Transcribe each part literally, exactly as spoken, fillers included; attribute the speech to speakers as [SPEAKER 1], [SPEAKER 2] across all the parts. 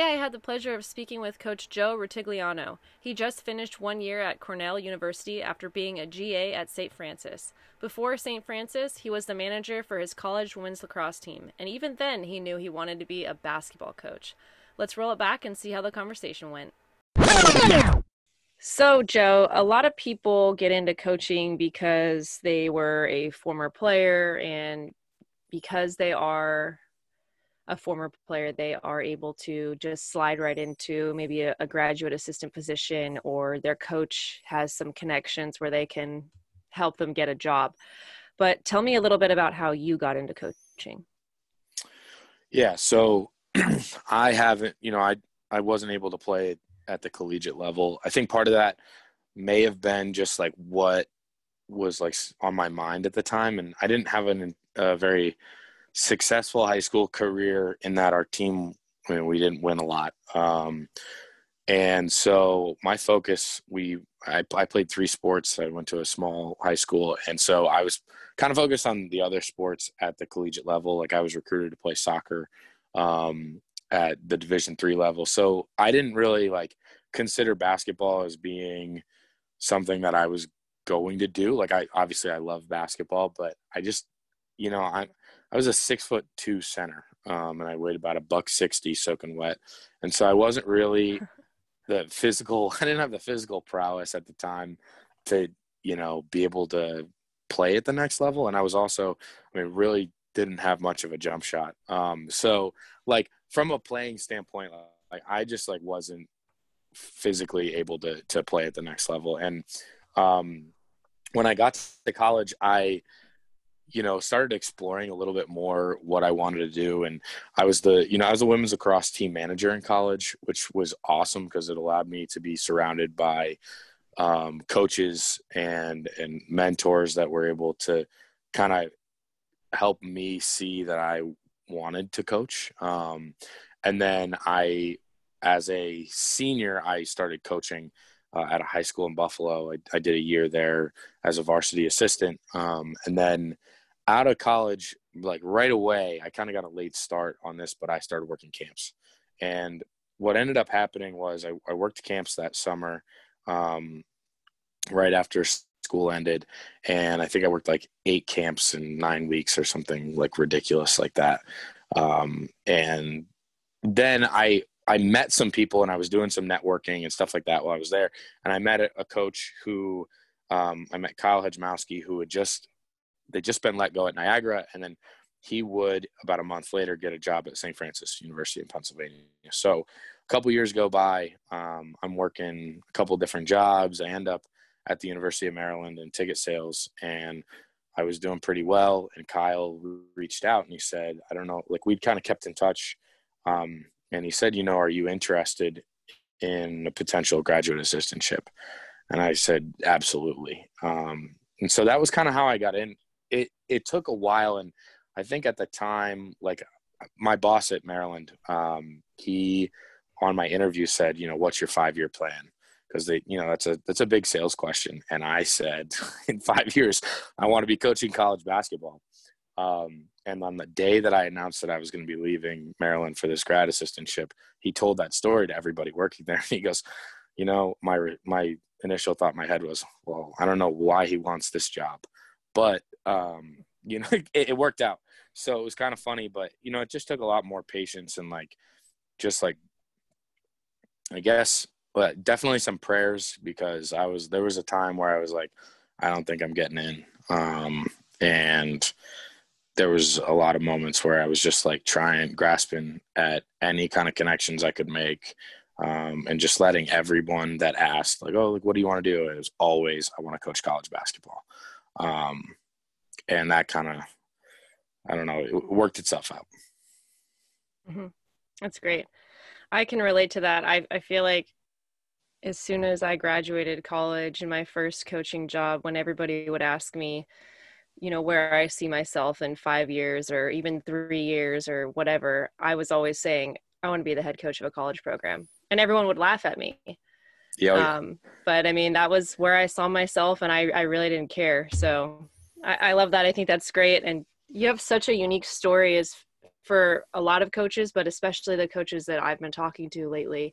[SPEAKER 1] Today I had the pleasure of speaking with Coach Joe Rutigliano. He just finished one year at Cornell University after being a G A at Saint Francis. Before Saint Francis, he was the manager for his college women's lacrosse team, and even then he knew he wanted to be a basketball coach. Let's roll it back and see how the conversation went. So, Joe, a lot of people get into coaching because they were a former player, and because they are a former player, they are able to just slide right into maybe a, a graduate assistant position, or their coach has some connections where they can help them get a job. But tell me a little bit about how you got into coaching.
[SPEAKER 2] Yeah, so I haven't, you know, I I wasn't able to play at the collegiate level. I think part of that may have been just like what was like on my mind at the time, and I didn't have an, a very successful high school career in that our team, I mean, we didn't win a lot. Um, and so my focus, we, I, I played three sports. I went to a small high school. And so I was kind of focused on the other sports at the collegiate level. Like I was recruited to play soccer um, at the Division three level. So I didn't really like consider basketball as being something that I was going to do. Like I, obviously I love basketball, but I just, you know, I I was a six foot two center, um, and I weighed about a buck sixty soaking wet, and so I wasn't really the physical. I didn't have the physical prowess at the time to, you know, be able to play at the next level, and I was also, I mean, really didn't have much of a jump shot. Um, so like from a playing standpoint, like I just like wasn't physically able to to play at the next level, and um, when I got to college, I you know, started exploring a little bit more what I wanted to do. And I was the, you know, I was a women's lacrosse team manager in college, which was awesome because it allowed me to be surrounded by um, coaches and, and mentors that were able to kind of help me see that I wanted to coach. Um, and then I, as a senior, I started coaching uh, at a high school in Buffalo. I, I did a year there as a varsity assistant. Um, and then out of college, like right away, I kind of got a late start on this, but I started working camps. And what ended up happening was I, I worked camps that summer um, right after school ended. And I think I worked like eight camps in nine weeks or something like ridiculous like that. Um, and then I, I met some people and I was doing some networking and stuff like that while I was there. And I met a, a coach who um, I met Kyle Hedgemowski, who had just, they'd just been let go at Niagara. And then he would about a month later get a job at Saint Francis University in Pennsylvania. So a couple years go by, um, I'm working a couple different jobs. I end up at the University of Maryland in ticket sales, and I was doing pretty well. And Kyle reached out and he said, I don't know, like we'd kind of kept in touch. Um, and he said, you know, are you interested in a potential graduate assistantship? And I said, absolutely. Um, and so that was kind of how I got in. It it took a while, and I think at the time, like my boss at Maryland, um, he on my interview said, you know, what's your five year plan? Because they, you know, that's a that's a big sales question, and I said, in five years, I want to be coaching college basketball. Um, and on the day that I announced that I was going to be leaving Maryland for this grad assistantship, he told that story to everybody working there. He goes, you know, my my initial thought in my head was, well, I don't know why he wants this job, but um, you know, it, it worked out. So it was kind of funny, but you know, it just took a lot more patience and like, just like, I guess, but definitely some prayers, because I was, there was a time where I was like, I don't think I'm getting in. Um, and there was a lot of moments where I was just like trying, grasping at any kind of connections I could make. Um, and just letting everyone that asked, like, oh, like, what do you want to do? It was always, I want to coach college basketball. Um, and that kind of, I don't know, it worked itself out.
[SPEAKER 1] Mm-hmm. That's great. I can relate to that. I I feel like as soon as I graduated college and my first coaching job, when everybody would ask me, you know, where I see myself in five years or even three years or whatever, I was always saying, I want to be the head coach of a college program. And everyone would laugh at me.
[SPEAKER 2] Yeah, oh, yeah.
[SPEAKER 1] Um, but I mean, that was where I saw myself, and I, I really didn't care. So I, I love that. I think that's great. And you have such a unique story as for a lot of coaches, but especially the coaches that I've been talking to lately.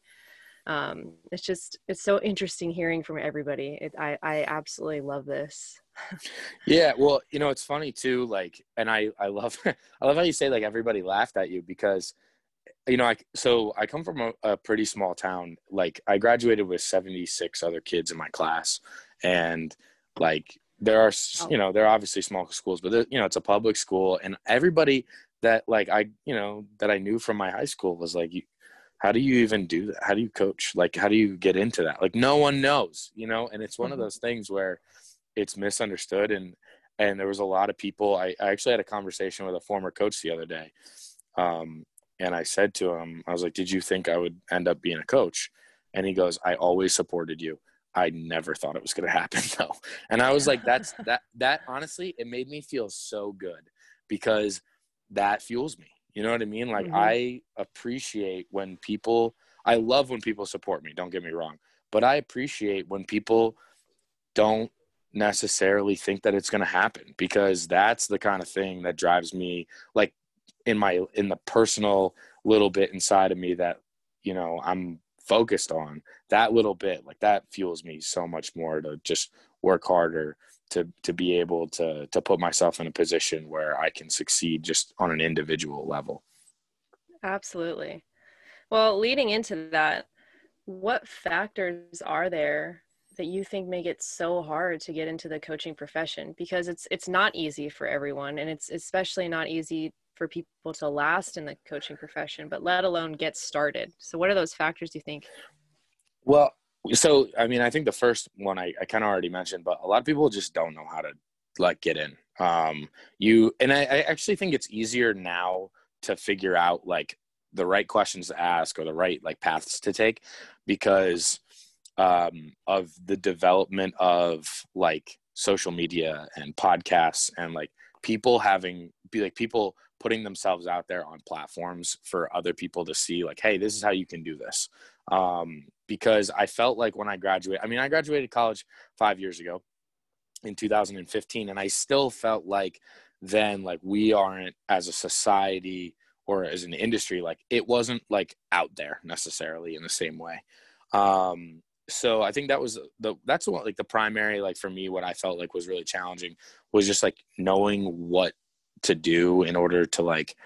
[SPEAKER 1] Um, it's just, it's so interesting hearing from everybody. It, I, I absolutely love this.
[SPEAKER 2] Yeah. Well, you know, it's funny too, like, and I, I love, I love how you say like everybody laughed at you because, you know, I, so I come from a, a pretty small town. Like I graduated with seventy-six other kids in my class, and like, there are, you know, there are obviously small schools, but there, you know, it's a public school, and everybody that like, I, you know, that I knew from my high school was like, you, how do you even do that? How do you coach? Like, how do you get into that? Like, no one knows, you know? And it's one of those things where it's misunderstood. And, and there was a lot of people, I, I actually had a conversation with a former coach the other day. Um, and I said to him, I was like, did you think I would end up being a coach? And he goes, I always supported you. I never thought it was going to happen though. And I was like, that's that, that honestly, it made me feel so good because that fuels me. You know what I mean? Like, mm-hmm. I appreciate when people, I love when people support me, don't get me wrong, but I appreciate when people don't necessarily think that it's going to happen, because that's the kind of thing that drives me, like in my, in the personal little bit inside of me that, you know, I'm focused on, that little bit, like that fuels me so much more to just work harder, to to be able to to put myself in a position where I can succeed just on an individual level.
[SPEAKER 1] Absolutely. Well, leading into that, what factors are there that you think make it so hard to get into the coaching profession? Because it's it's not easy for everyone, and it's especially not easy for people to last in the coaching profession, but let alone get started. So what are those factors, do you think?
[SPEAKER 2] Well, so, I mean, I think the first one I, I kind of already mentioned, but a lot of people just don't know how to like get in. Um, you, and I, I actually think it's easier now to figure out like the right questions to ask or the right like paths to take, because um, of the development of like social media and podcasts, and like people having be like people putting themselves out there on platforms for other people to see like, hey, this is how you can do this. Um, because I felt like when I graduated, I mean, I graduated college five years ago in two thousand fifteen. And I still felt like then, like, we aren't as a society or as an industry, like it wasn't like out there necessarily in the same way. Um, so I think that was the, that's what, like the primary, like for me, what I felt like was really challenging was just like knowing what to do in order to like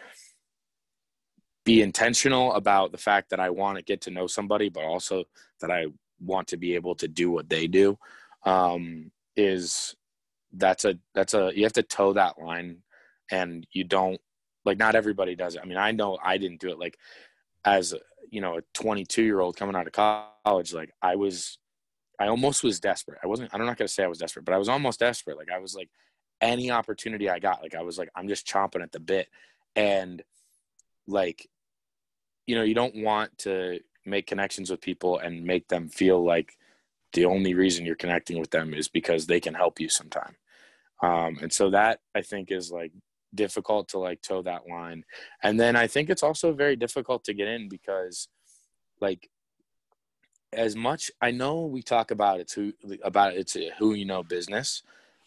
[SPEAKER 2] be intentional about the fact that I want to get to know somebody, but also that I want to be able to do what they do. Um, is that's a, that's a, you have to toe that line, and you don't, like, not everybody does it. I mean, I know I didn't do it. Like, as you know, a twenty-two year old coming out of college, like I was, I almost was desperate. I wasn't, I'm not going to say I was desperate, but I was almost desperate. Like I was like, any opportunity I got, like I was like, I'm just chomping at the bit. And like, you know, you don't want to make connections with people and make them feel like the only reason you're connecting with them is because they can help you sometime. Um, and so that, I think, is like difficult to like toe that line. And then I think it's also very difficult to get in because, like, as much I know we talk about it's who about it's a who you know business.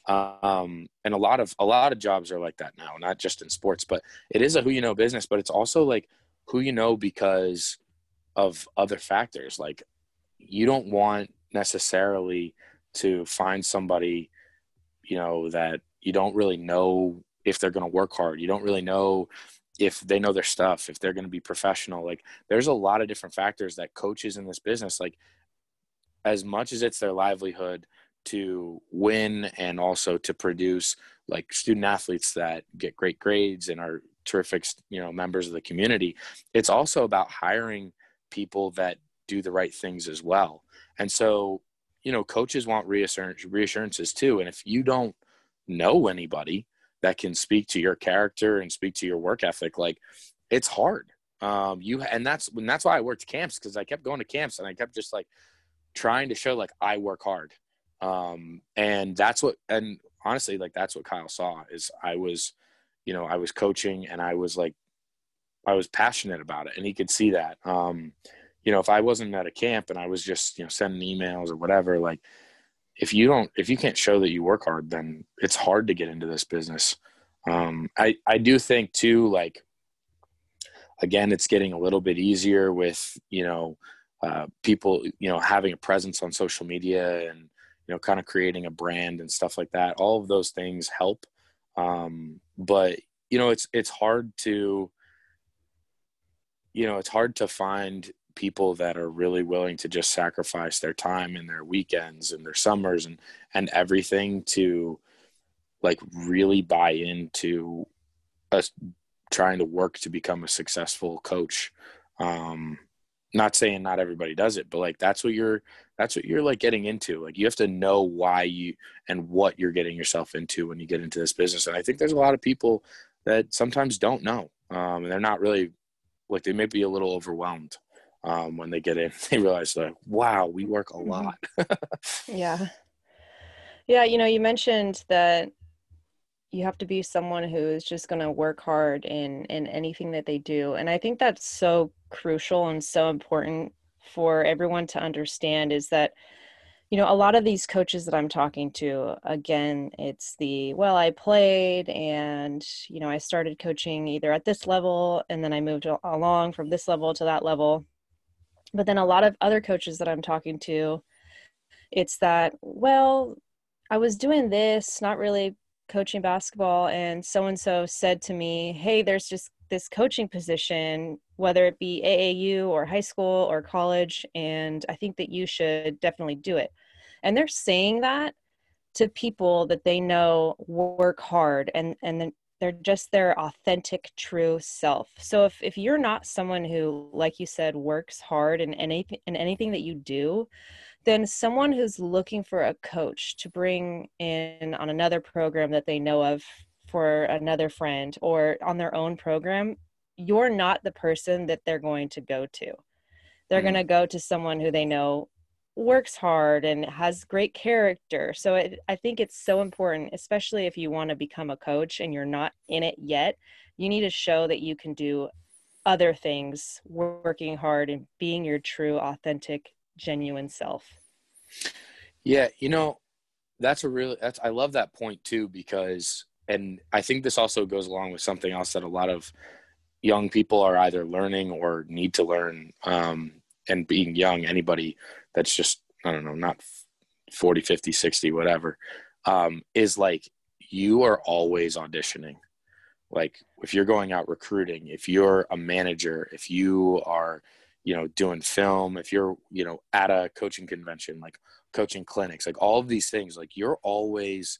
[SPEAKER 2] Um, and a lot of a lot of jobs are like that now, not just in sports, but it is a who you know business, but it's also like who you know because of other factors. Like, you don't want necessarily to find somebody, you know, that you don't really know if they're going to work hard. You don't really know if they know their stuff, if they're going to be professional. Like, there's a lot of different factors that coaches in this business, like, as much as it's their livelihood to win and also to produce like student athletes that get great grades and are terrific, you know, members of the community, it's also about hiring people that do the right things as well. And so, you know, coaches want reassurance, reassurances too. And if you don't know anybody that can speak to your character and speak to your work ethic, like, it's hard. Um, you, and that's when, that's why I worked camps. Cause I kept going to camps and I kept just like trying to show like I work hard. Um, and that's what, and honestly, like, that's what Kyle saw is I was, you know, I was coaching and I was like, I was passionate about it, and he could see that. Um, you know, if I wasn't at a camp and I was just, you know, sending emails or whatever, like, if you don't, if you can't show that you work hard, then it's hard to get into this business. Um, I, I do think too, like, again, it's getting a little bit easier with, you know, uh, people, you know, having a presence on social media and, you know, kind of creating a brand and stuff like that. All of those things help. Um, but, you know, it's, it's hard to, you know, it's hard to find people that are really willing to just sacrifice their time and their weekends and their summers and, and everything to like really buy into us trying to work to become a successful coach. Um, not saying not everybody does it, but like, that's what you're, that's what you're like getting into. Like, you have to know why you and what you're getting yourself into when you get into this business. And I think there's a lot of people that sometimes don't know. Um, and they're not really, like, they may be a little overwhelmed um, when they get in. They realize, like, wow, we work a lot.
[SPEAKER 1] Yeah. Yeah. You know, you mentioned that you have to be someone who is just going to work hard in, in anything that they do. And I think that's so crucial and so important for everyone to understand, is that, you know, a lot of these coaches that I'm talking to, again, it's the, well, I played and, you know, I started coaching either at this level and then I moved along from this level to that level. But then a lot of other coaches that I'm talking to, it's that, well, I was doing this, not really coaching basketball, and so-and-so said to me, hey, there's just this coaching position, whether it be A A U or high school or college, and I think that you should definitely do it. And they're saying that to people that they know work hard, and and then they're just their authentic, true self. So if, if you're not someone who, like you said, works hard in anything in anything that you do, then someone who's looking for a coach to bring in on another program that they know of for another friend or on their own program, you're not the person that they're going to go to. They're mm. going to go to someone who they know works hard and has great character. So it, I think it's so important, especially if you want to become a coach and you're not in it yet, you need to show that you can do other things, working hard and being your true, authentic, genuine self.
[SPEAKER 2] Yeah, you know, that's a really, that's, I love that point too, because, and I think this also goes along with something else that a lot of young people are either learning or need to learn. Um, and being young, anybody that's just, I don't know, not forty, fifty, sixty, whatever, um, is like, you are always auditioning. Like, if you're going out recruiting, if you're a manager, if you are, you know, doing film, if you're, you know, at a coaching convention, like coaching clinics, like all of these things, like you're always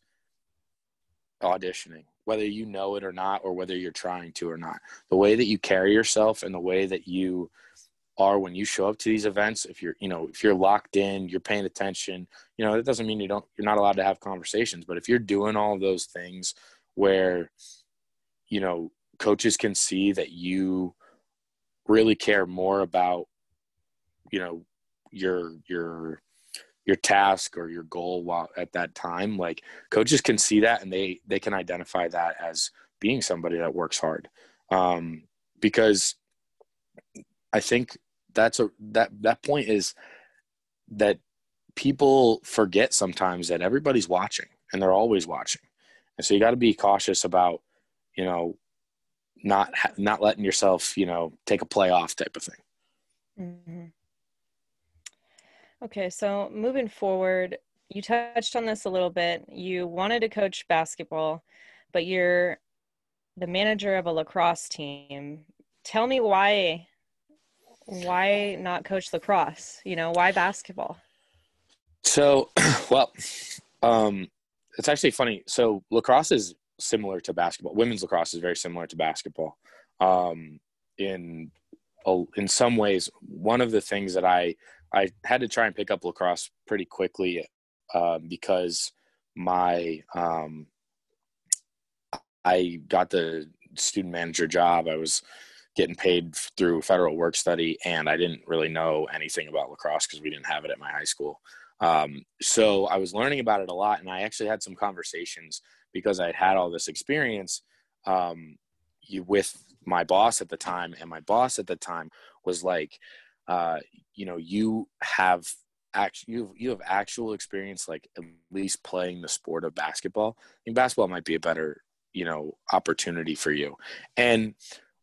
[SPEAKER 2] auditioning, whether you know it or not, or whether you're trying to or not. The way that you carry yourself and the way that you are when you show up to these events, if you're, you know, if you're locked in, you're paying attention, you know, that doesn't mean you don't, you're not allowed to have conversations. But if you're doing all of those things where, you know, coaches can see that you really care more about, you know, your, your, your task or your goal while at that time, like coaches can see that and they, they can identify that as being somebody that works hard. Um, because I think that's a, that, that point is that people forget sometimes that everybody's watching and they're always watching. And so you got to be cautious about, you know, not, not letting yourself, you know, take a playoff type of thing.
[SPEAKER 1] Mm-hmm. Okay. So moving forward, you touched on this a little bit. You wanted to coach basketball, but you're the manager of a lacrosse team. Tell me why, why not coach lacrosse? You know, why basketball?
[SPEAKER 2] So, well, um, it's actually funny. So lacrosse is similar to basketball. Women's lacrosse is very similar to basketball. Um, in, in some ways, one of the things that I, I had to try and pick up lacrosse pretty quickly, uh, because my, um, I got the student manager job. I was getting paid through federal work study, and I didn't really know anything about lacrosse because we didn't have it at my high school. Um, so I was learning about it a lot, and I actually had some conversations because I had had all this experience um, you, with my boss at the time, and my boss at the time was like, uh, you know, you have actually, you have, you have actual experience, like at least playing the sport of basketball. I mean, basketball might be a better, you know, opportunity for you. And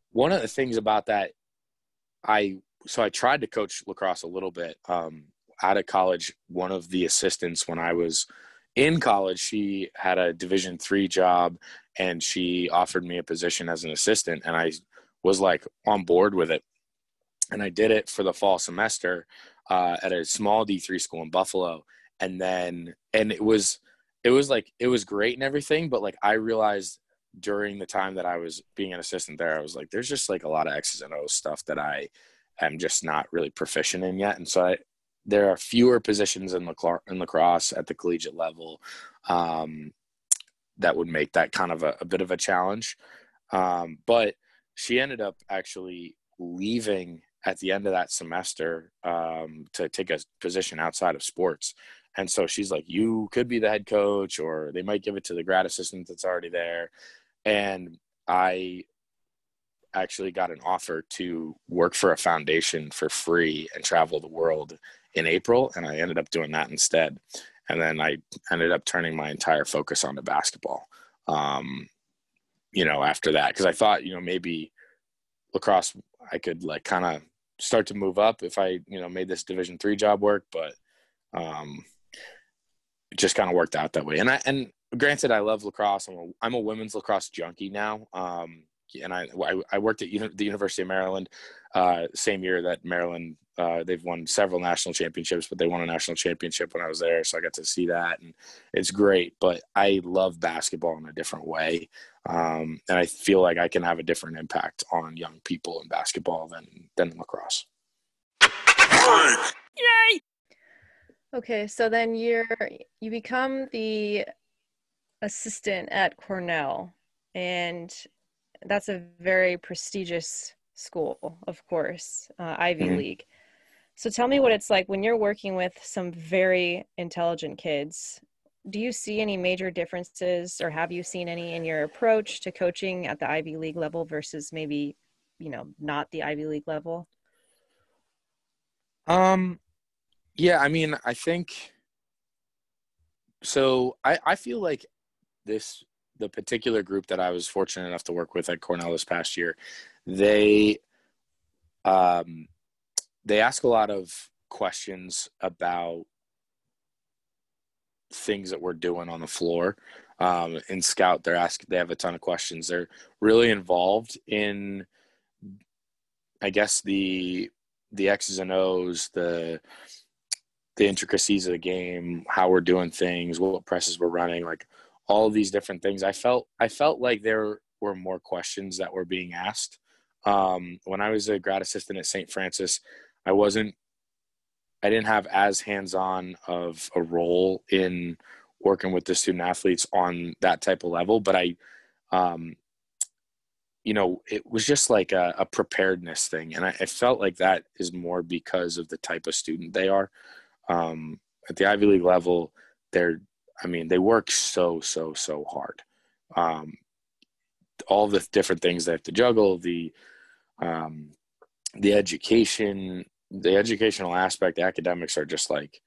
[SPEAKER 2] one of the things about that, I so I tried to coach lacrosse a little bit. Um, out of college, one of the assistants when I was in college, she had a Division three job, and she offered me a position as an assistant, and I was like on board with it. And I did it for the fall semester uh, at a small D three school in Buffalo. And then, and it was, it was like, it was great and everything. But like, I realized during the time that I was being an assistant there, I was like, there's just like a lot of X's and O's stuff that I am just not really proficient in yet. And so I, there are fewer positions in, lacro- in lacrosse at the collegiate level um, that would make that kind of a, a bit of a challenge. Um, but she ended up actually leaving at the end of that semester um, to take a position outside of sports. And so she's like, you could be the head coach, or they might give it to the grad assistant that's already there. And I actually got an offer to work for a foundation for free and travel the world in April. And I ended up doing that instead. And then I ended up turning my entire focus onto basketball, um, you know, after that. Cause I thought, you know, maybe lacrosse, I could like kind of start to move up if I, you know, made this Division three job work, but um, it just kind of worked out that way. And I, and granted, I love lacrosse. I'm a, I'm a women's lacrosse junkie now. Um, and I, I, I worked at uni- the University of Maryland, uh, same year that Maryland, uh, they've won several national championships, but they won a national championship when I was there. So I got to see that, and it's great, but I love basketball in a different way. Um, and I feel like I can have a different impact on young people in basketball than, than lacrosse.
[SPEAKER 1] Yay! Okay, so then you're you become the assistant at Cornell, and that's a very prestigious school, of course, uh, Ivy
[SPEAKER 2] Mm-hmm.
[SPEAKER 1] League. So tell me what it's like when you're working with some very intelligent kids. Do you see any major differences, or have you seen any in your approach to coaching at the Ivy League level versus maybe, you know, not the Ivy League level?
[SPEAKER 2] Um, yeah, I mean, I think so. I, I feel like this, the particular group that I was fortunate enough to work with at Cornell this past year, they, um, they ask a lot of questions about things that we're doing on the floor. Um, in Scout, they're asking, they have a ton of questions. They're really involved in, I guess, the the X's and O's, the the intricacies of the game, how we're doing things, what presses we're running, like all of these different things. I felt I felt like there were more questions that were being asked. Um, when I was a grad assistant at Saint Francis, I wasn't I didn't have as hands-on of a role in working with the student athletes on that type of level, but I, um, you know, it was just like a, a preparedness thing. And I, I felt like that is more because of the type of student they are. Um, at the Ivy League level, they're, I mean, they work so, so, so hard. Um, all the different things they have to juggle, the, um, the education, the educational aspect, the academics are just like,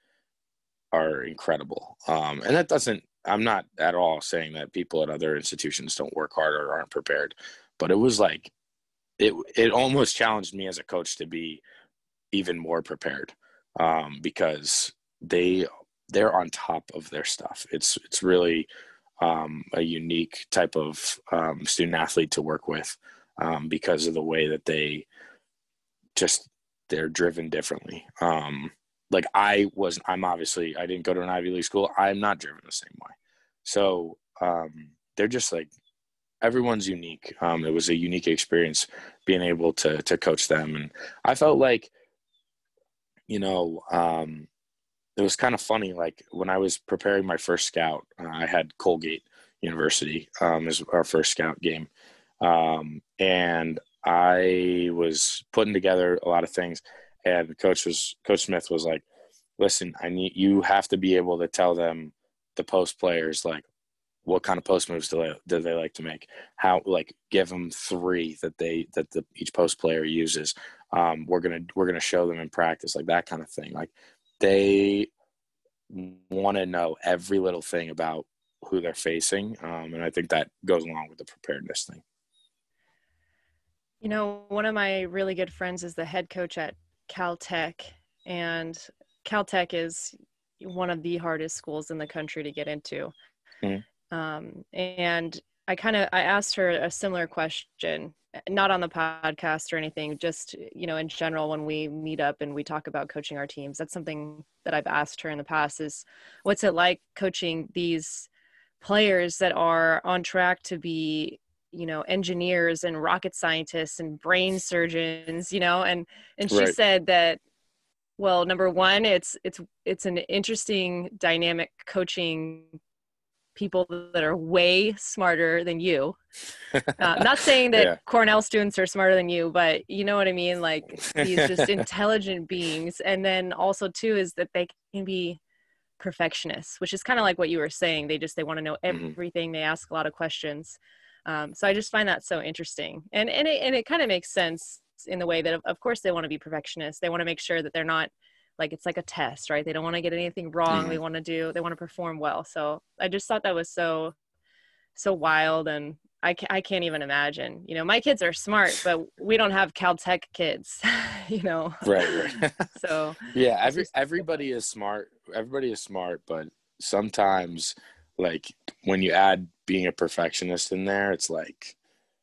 [SPEAKER 2] are incredible. Um, and that doesn't, I'm not at all saying that people at other institutions don't work hard or aren't prepared, but it was like, it, it almost challenged me as a coach to be even more prepared um, because they, they're on top of their stuff. It's, it's really um, a unique type of um, student athlete to work with um, because of the way that they just, they're driven differently. Um, like I was, I'm obviously, I didn't go to an Ivy League school. I'm not driven the same way. So um, they're just like, everyone's unique. Um, it was a unique experience being able to, to coach them. And I felt like, you know, um, it was kind of funny. Like when I was preparing my first scout, uh, I had Colgate University um, as our first scout game. Um, and I was putting together a lot of things, and coach was, Coach Smith was like, listen, I need, you have to be able to tell them, the post players, like what kind of post moves do they, do they like to make? How, like give them three that they, that the, each post player uses. Um, we're going to, we're going to show them in practice, like that kind of thing. Like they want to know every little thing about who they're facing. Um, and I think that goes along with the preparedness thing.
[SPEAKER 1] You know, one of my really good friends is the head coach at Caltech, and Caltech is one of the hardest schools in the country to get into.
[SPEAKER 2] Mhm.
[SPEAKER 1] Um, and I kind of I asked her a similar question, not on the podcast or anything, just you know, in general when we meet up and we talk about coaching our teams. That's something that I've asked her in the past is what's it like coaching these players that are on track to be, you know, engineers and rocket scientists and brain surgeons, you know, and and she
[SPEAKER 2] Right.
[SPEAKER 1] said that, well, number one, it's it's it's an interesting dynamic coaching people that are way smarter than you. Uh, not saying that
[SPEAKER 2] Yeah.
[SPEAKER 1] Cornell students are smarter than you, but you know what I mean? Like these just intelligent beings. And then also too is that they can be perfectionists, which is kind of like what you were saying. They just, they want to know
[SPEAKER 2] Mhm.
[SPEAKER 1] everything. They ask a lot of questions. Um, so I just find that so interesting. And, and it, and it kind of makes sense in the way that of, of course they want to be perfectionists. They want to make sure that they're not like, it's like a test, right? They don't want to get anything wrong. They
[SPEAKER 2] Mhm.
[SPEAKER 1] want to do, they want to perform well. So I just thought that was so, so wild. And I, ca- I can't even imagine, you know, my kids are smart, but we don't have Caltech kids, you know?
[SPEAKER 2] Right, right.
[SPEAKER 1] So
[SPEAKER 2] Yeah,
[SPEAKER 1] it's
[SPEAKER 2] every
[SPEAKER 1] just so funny.
[SPEAKER 2] everybody is smart. Everybody is smart, but sometimes like when you add being a perfectionist in there, it's like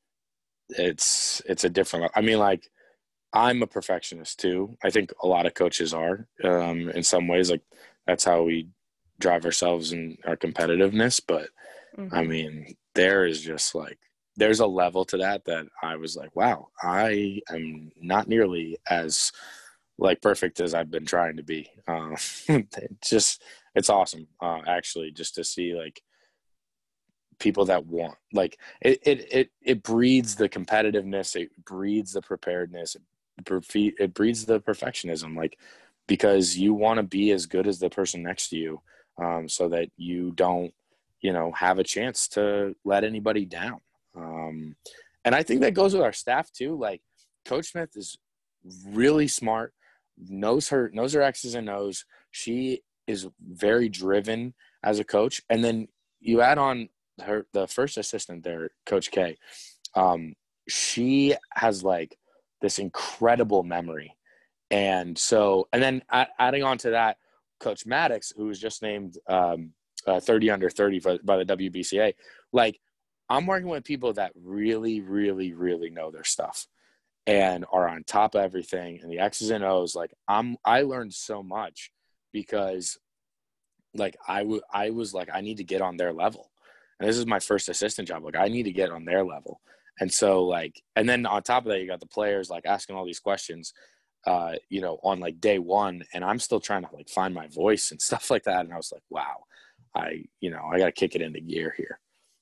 [SPEAKER 2] it's it's a different I mean like I'm a perfectionist too. I think a lot of coaches are um in some ways like that's how we drive ourselves in our competitiveness, but I
[SPEAKER 1] Mm-hmm.
[SPEAKER 2] mean, there is just like there's a level to that that I was like, wow, I am not nearly as like perfect as I've been trying to be. Uh, it's just it's awesome, uh, actually, just to see like people that want like it it it, it breeds the competitiveness, it breeds the preparedness, it, it breeds the perfectionism, like because you want to be as good as the person next to you, um, so that you don't you know have a chance to let anybody down. Um, and I think that goes with our staff too. Like Coach Smith is really smart, knows her knows her X's and O's. She is very driven as a coach, and then you add on her the first assistant there, Coach K. Um, she has like this incredible memory, and so and then adding on to that, Coach Maddox, who was just named um, uh, thirty under thirty by, by the W B C A. Like I'm working with people that really, really, really know their stuff and are on top of everything and the X's and O's. Like I'm, I learned so much because like I w- I was like, I need to get on their level. And this is my first assistant job. Like I need to get on their level. And so like, and then on top of that, you got the players like asking all these questions, uh, you know, on like day one, and I'm still trying to like find my voice and stuff like that. And I was like, wow, I, you know, I got to kick it into gear here.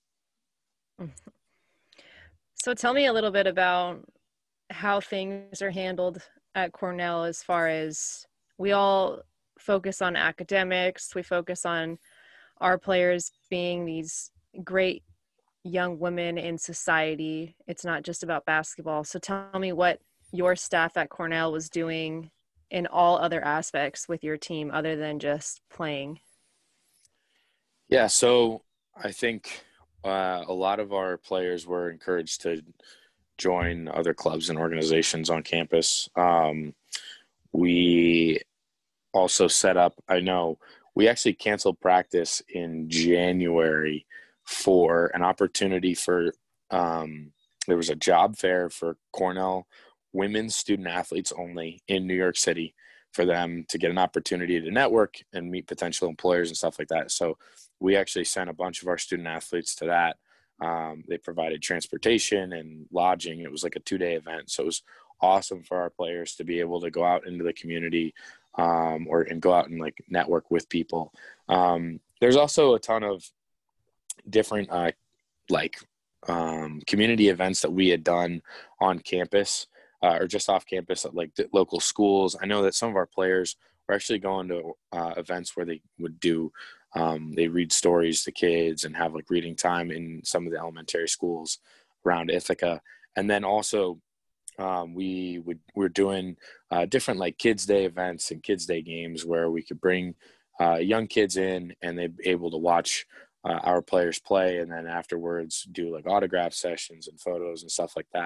[SPEAKER 1] So tell me a little bit about how things are handled at Cornell as far as we all focus on academics, we focus on our players being these great young women in society. It's not just about basketball. So tell me what your staff at Cornell was doing in all other aspects with your team other than just playing.
[SPEAKER 2] Yeah. So I think uh, a lot of our players were encouraged to join other clubs and organizations on campus. Um, we also set up, I know we actually canceled practice in January for an opportunity for, um, there was a job fair for Cornell women's student athletes only in New York City for them to get an opportunity to network and meet potential employers and stuff like that. So we actually sent a bunch of our student athletes to that. Um, they provided transportation and lodging. It was like a two day event. So it was awesome for our players to be able to go out into the community, um, or and go out and like network with people. Um, there's also a ton of different uh, like um, community events that we had done on campus, uh, or just off campus at like the local schools. I know that some of our players were actually going to uh, events where they would do um, they read stories to kids and have like reading time in some of the elementary schools around Ithaca. And then also um, we would we're doing uh, different like kids day events and kids day games where we could bring uh, young kids in and they'd be able to watch uh, our players play, and then afterwards do like autograph sessions and photos and stuff like that.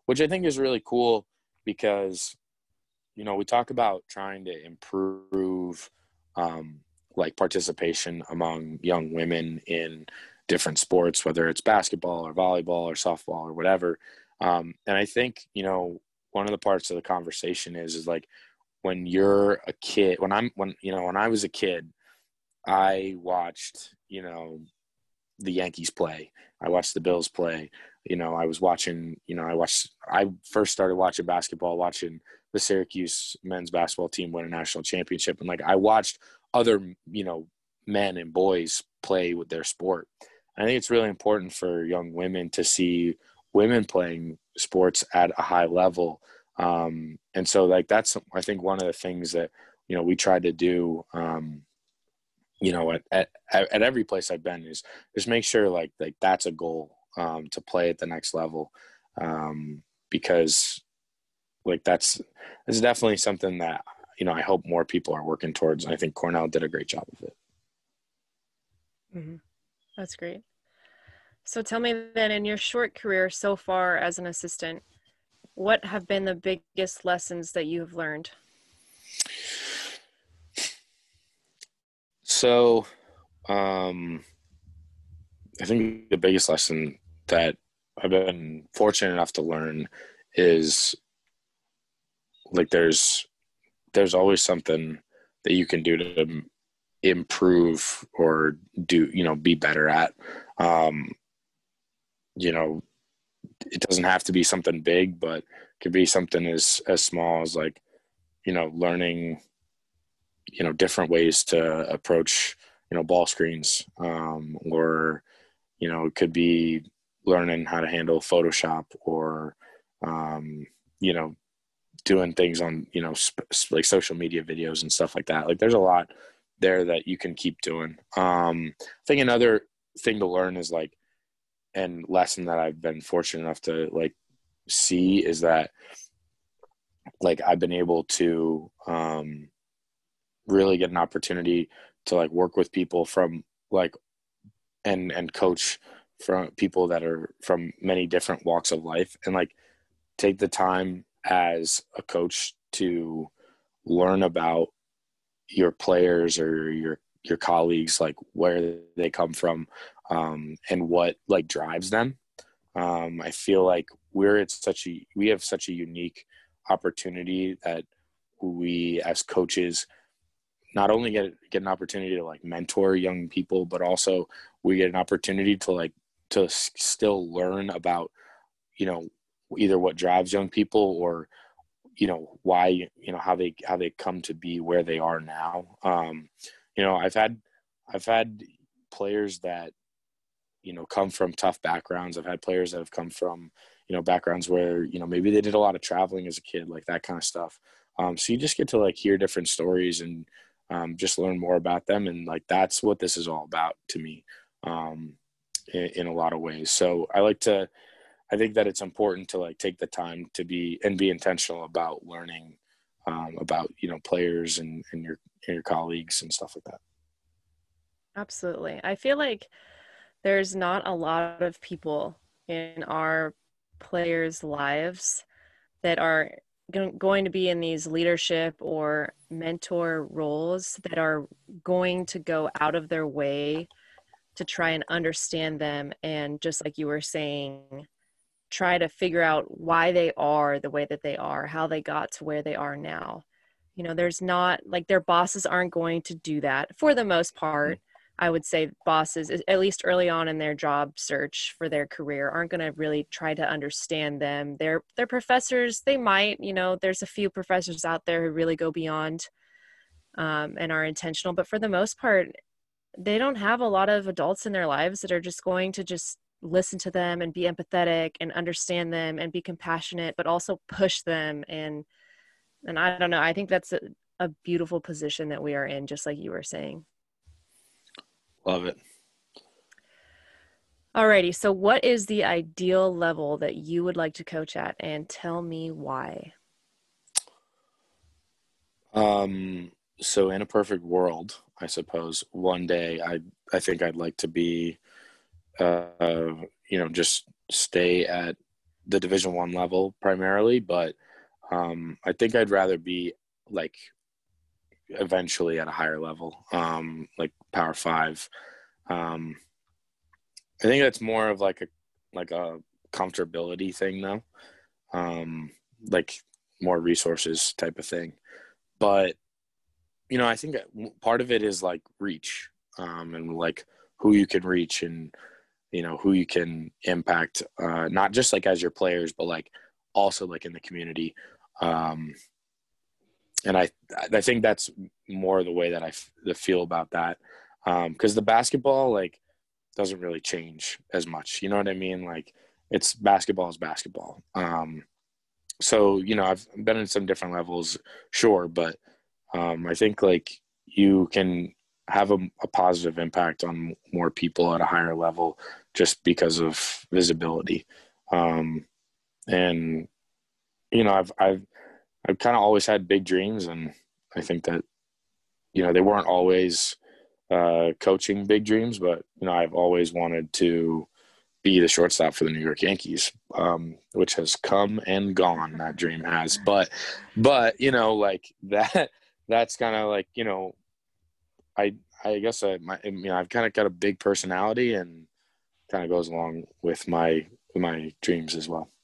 [SPEAKER 2] which I think is really cool because, you know, we talk about trying to improve um, like participation among young women in different sports, whether it's basketball or volleyball or softball or whatever. Um, and I think, you know, one of the parts of the conversation is, is like when you're a kid, when I'm, when, you know, when I was a kid, I watched, you know, the Yankees play. I watched the Bills play. You know, I was watching, you know, I watched, I first started watching basketball, watching the Syracuse men's basketball team win a national championship. And like, I watched other, you know, men and boys play with their sport. I think it's really important for young women to see women playing sports at a high level. Um, and so like, that's, I think one of the things that, you know, we tried to do, um, you know, at, at, at every place I've been is just make sure like, like that's a goal, um, to play at the next level. Um, because like, that's, that's definitely something that, you know, I hope more people are working towards. And I think Cornell did a great job of it.
[SPEAKER 1] Mm-hmm. That's great. So tell me then, in your short career so far as an assistant, what have been the biggest lessons that you have learned?
[SPEAKER 2] So, um, I think the biggest lesson that I've been fortunate enough to learn is like, there's, there's always something that you can do to improve or do, you know, be better at. Um, you know, it doesn't have to be something big, but it could be something as, as small as like, you know, learning, you know, different ways to approach, you know, ball screens, um, or, you know, it could be learning how to handle Photoshop or, um, you know, doing things on, you know, sp- like social media videos and stuff like that. Like there's a lot there that you can keep doing. Um, I think another thing to learn is like, and lesson that I've been fortunate enough to like see is that like I've been able to um, really get an opportunity to like work with people from like and and coach from people that are from many different walks of life, and like take the time as a coach to learn about your players or your your colleagues, like where they come from, um, and what like drives them. Um, I feel like we're at such a we have such a unique opportunity that we as coaches not only get get an opportunity to like mentor young people, but also we get an opportunity to like to s- still learn about, you know, either what drives young people or, you know, why, you know, how they how they come to be where they are now. Um, you know, I've had I've had players that, you know, come from tough backgrounds. I've had players that have come from, you know, backgrounds where, you know, maybe they did a lot of traveling as a kid, like that kind of stuff. Um, so you just get to like hear different stories and um, just learn more about them. And like, that's what this is all about to me, um, in, in a lot of ways. So I like to, I think that it's important to like take the time to be and be intentional about learning um, about, you know, players and, and your, and your colleagues and stuff like that.
[SPEAKER 1] Absolutely. I feel like there's not a lot of people in our players' lives that are go- going to be in these leadership or mentor roles that are going to go out of their way to try and understand them, and just like you were saying, try to figure out why they are the way that they are, how they got to where they are now. You know, there's not like their bosses aren't going to do that for the most part. I would say bosses, at least early on in their job search for their career, aren't going to really try to understand them. Their their professors, they might, you know, there's a few professors out there who really go beyond um, and are intentional, but for the most part, they don't have a lot of adults in their lives that are just going to just listen to them and be empathetic and understand them and be compassionate, but also push them. And and I don't know, I think that's a, a beautiful position that we are in, just like you were saying.
[SPEAKER 2] Love it.
[SPEAKER 1] Alrighty, so what is the ideal level that you would like to coach at, and tell me why?
[SPEAKER 2] Um, so in a perfect world, I suppose one day I I think I'd like to be, uh, you know, just stay at the Division One level primarily, but um, I think I'd rather be like eventually at a higher level, um, like Power Five. Um, I think that's more of like a like a comfortability thing though, um, like more resources type of thing. But you know, I think part of it is like reach, um, and like who you can reach and you know who you can impact, uh, not just like as your players, but like also like in the community. Um, and I I think that's more the way that I f- the feel about that, because um, the basketball like doesn't really change as much. You know what I mean? Like it's basketball is basketball. Um, so you know I've been in some different levels, sure, but um, I think like you can have a, a positive impact on more people at a higher level just because of visibility. Um, and you know I've I've I've kind of always had big dreams, and I think that you know they weren't always uh, coaching big dreams, but you know I've always wanted to be the shortstop for the New York Yankees, um, which has come and gone. That dream has, but but you know like that that's kind of like you know I I guess I my, you know I've kind of got a big personality and kind of goes along with my with my dreams as well.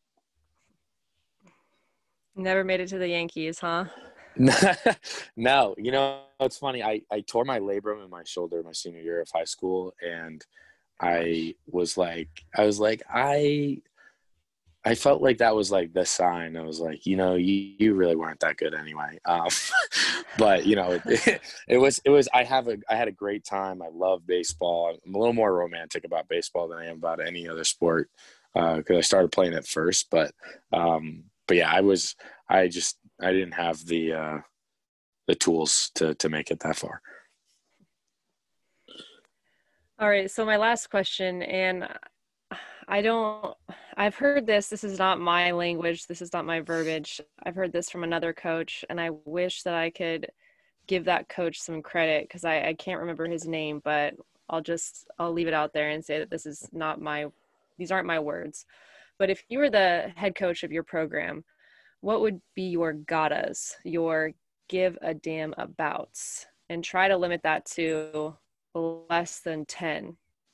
[SPEAKER 1] Never made it to the Yankees, huh?
[SPEAKER 2] No, you know it's funny. I I tore my labrum in my shoulder my senior year of high school, and I was like I was like I I felt like that was like the sign. I was like, you know, you, you really weren't that good anyway. Um, but you know, it, it was, it was, I have a, I had a great time. I love baseball. I'm a little more romantic about baseball than I am about any other sport. Uh, cause I started playing it first, but, um, but yeah, I was, I just, I didn't have the, uh, the tools to, to make it that far.
[SPEAKER 1] All right, so my last question, and I don't, I've heard this, this is not my language, this is not my verbiage. I've heard this from another coach, and I wish that I could give that coach some credit because I, I can't remember his name, but I'll just, I'll leave it out there and say that this is not my, these aren't my words. But if you were the head coach of your program, what would be your gottas, your give a damn abouts, and try to limit that to less than ten?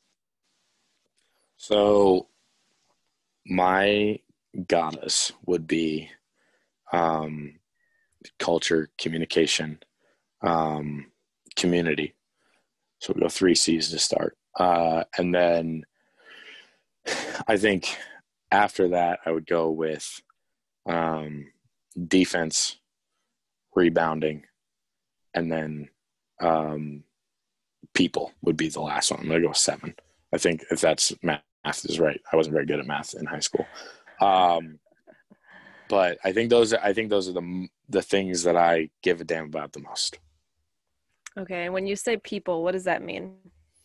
[SPEAKER 2] So my goddess would be, um, culture, communication, um, community. So we go three C's to start. Uh, and then I think after that, I would go with um, defense, rebounding, and then um, people would be the last one. I'm going to go seven. I think if that's math is right. I wasn't very good at math in high school. Um, but I think those are, I think those are the, the things that I give a damn about the most.
[SPEAKER 1] Okay, and when you say people, what does that mean?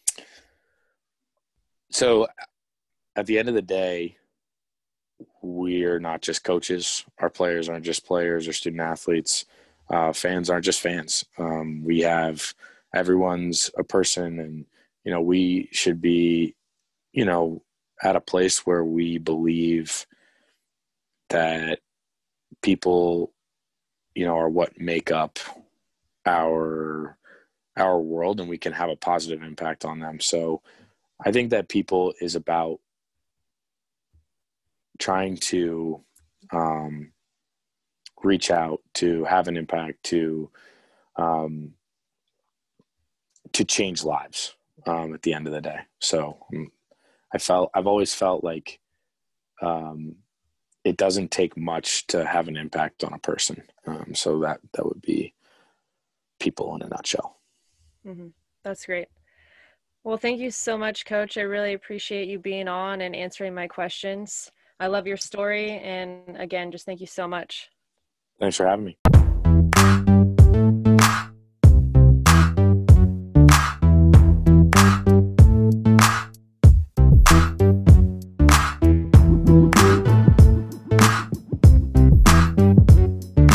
[SPEAKER 2] So at the end of the day, we're not just coaches. Our players aren't just players or student athletes. Uh, fans aren't just fans. Um, we have everyone's a person, and you know we should be, you know, at a place where we believe that people, you know, are what make up our our world, and we can have a positive impact on them. So, I think that people is about trying to um, reach out to have an impact to um, to change lives um, at the end of the day. So um, I felt I've always felt like um, it doesn't take much to have an impact on a person. Um, so that that would be people in a nutshell.
[SPEAKER 1] Mm-hmm. That's great. Well, thank you so much, Coach. I really appreciate you being on and answering my questions. I love your story. And again, just thank you so much.
[SPEAKER 2] Thanks for having me.